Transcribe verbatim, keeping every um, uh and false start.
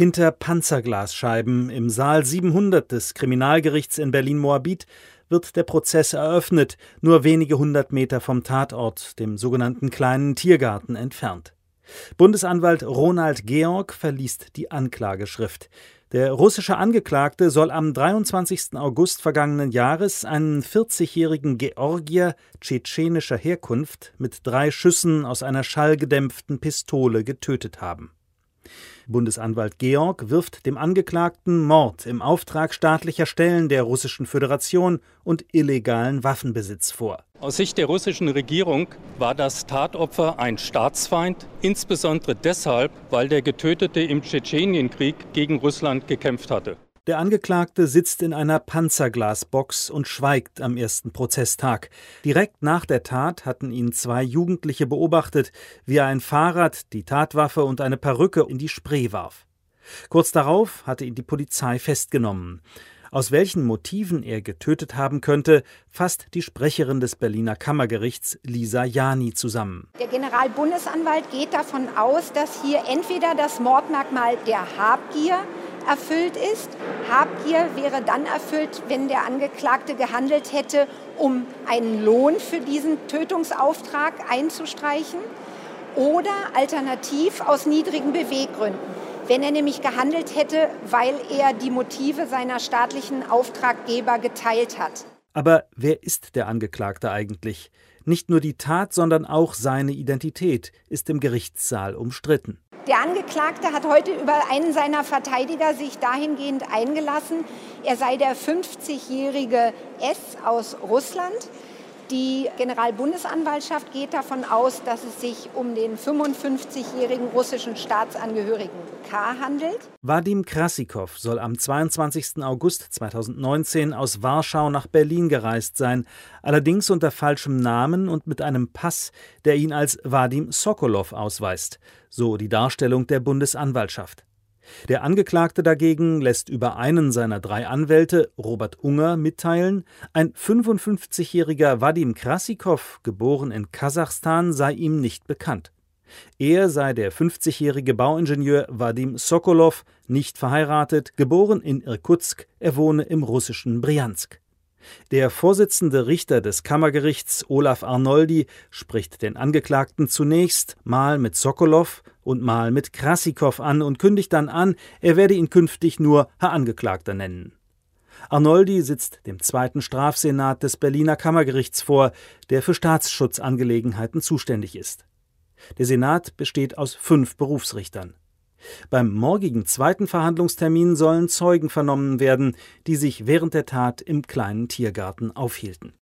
Hinter Panzerglasscheiben im Saal siebenhundert des Kriminalgerichts in Berlin-Moabit wird der Prozess eröffnet, nur wenige hundert Meter vom Tatort, dem sogenannten kleinen Tiergarten, entfernt. Bundesanwalt Ronald Georg verliest die Anklageschrift. Der russische Angeklagte soll am dreiundzwanzigsten August vergangenen Jahres einen vierzigjährigen Georgier tschetschenischer Herkunft mit drei Schüssen aus einer schallgedämpften Pistole getötet haben. Bundesanwalt Georg wirft dem Angeklagten Mord im Auftrag staatlicher Stellen der Russischen Föderation und illegalen Waffenbesitz vor. Aus Sicht der russischen Regierung war das Tatopfer ein Staatsfeind, insbesondere deshalb, weil der Getötete im Tschetschenienkrieg gegen Russland gekämpft hatte. Der Angeklagte sitzt in einer Panzerglasbox und schweigt am ersten Prozesstag. Direkt nach der Tat hatten ihn zwei Jugendliche beobachtet, wie er ein Fahrrad, die Tatwaffe und eine Perücke in die Spree warf. Kurz darauf hatte ihn die Polizei festgenommen. Aus welchen Motiven er getötet haben könnte, fasst die Sprecherin des Berliner Kammergerichts Lisa Jani zusammen. Der Generalbundesanwalt geht davon aus, dass hier entweder das Mordmerkmal der Habgier erfüllt ist. Habgier wäre dann erfüllt, wenn der Angeklagte gehandelt hätte, um einen Lohn für diesen Tötungsauftrag einzustreichen, oder alternativ aus niedrigen Beweggründen. Wenn er nämlich gehandelt hätte, weil er die Motive seiner staatlichen Auftraggeber geteilt hat. Aber wer ist der Angeklagte eigentlich? Nicht nur die Tat, sondern auch seine Identität ist im Gerichtssaal umstritten. Der Angeklagte hat heute über einen seiner Verteidiger sich dahingehend eingelassen, er sei der fünfzigjährige S aus Russland. Die Generalbundesanwaltschaft geht davon aus, dass es sich um den fünfundfünfzigjährigen russischen Staatsangehörigen K. handelt. Wadim Krassikow soll am zweiundzwanzigsten August zweitausendneunzehn aus Warschau nach Berlin gereist sein, allerdings unter falschem Namen und mit einem Pass, der ihn als Wadim Sokolow ausweist, so die Darstellung der Bundesanwaltschaft. Der Angeklagte dagegen lässt über einen seiner drei Anwälte, Robert Unger, mitteilen, ein fünfundfünfzigjähriger Wadim Krassikow, geboren in Kasachstan, sei ihm nicht bekannt. Er sei der fünfzigjährige Bauingenieur Wadim Sokolow, nicht verheiratet, geboren in Irkutsk, er wohne im russischen Brjansk. Der Vorsitzende Richter des Kammergerichts, Olaf Arnoldi, spricht den Angeklagten zunächst mal mit Sokolow und mal mit Krassikow an und kündigt dann an, er werde ihn künftig nur Herr Angeklagter nennen. Arnoldi sitzt dem zweiten Strafsenat des Berliner Kammergerichts vor, der für Staatsschutzangelegenheiten zuständig ist. Der Senat besteht aus fünf Berufsrichtern. Beim morgigen zweiten Verhandlungstermin sollen Zeugen vernommen werden, die sich während der Tat im kleinen Tiergarten aufhielten.